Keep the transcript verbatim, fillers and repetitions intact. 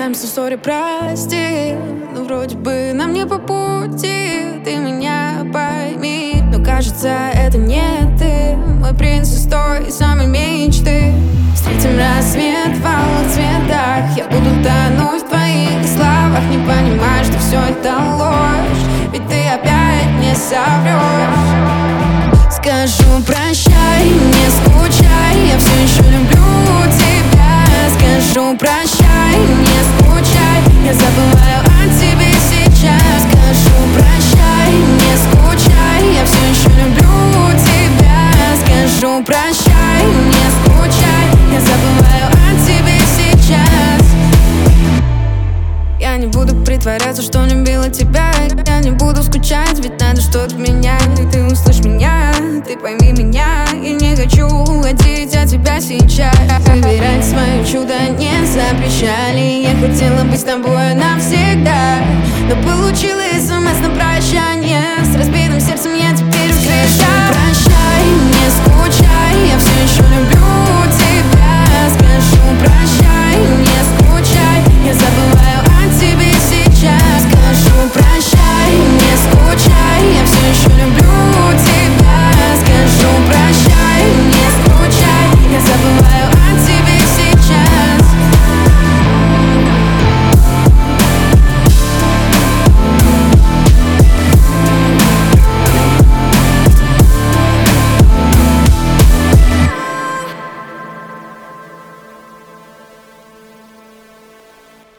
I'm so sorry, прости. Но вроде бы нам не по пути, ты меня пойми. Но кажется, это не ты, мой принц из той самой мечты. Встретим рассвет в алых цветах, я буду тонуть в твоих словах. Не понимаю, что все это ложь, ведь ты опять не соврешь. Скажу прощай, не скучай, я все еще люблю тебя. Скажу прощай, не скучай, я забываю о тебе сейчас. Скажу прощай, не скучай, я все еще люблю тебя. Скажу прощай, не скучай, я забываю о тебе сейчас. Я не буду притворяться, что любила тебя. Я не буду скучать, ведь надо что-то менять. И ты услышь меня, ты пойми меня. И не хочу уходить от тебя сейчас. Выбирать свое чудо не запрещали. Я хотела быть с тобой навсегда, но получила смс на прощание. С разбитым сердцем я теперь скричаю. Прощай, не скучай, я все еще люблю тебя. Скажу прощай, не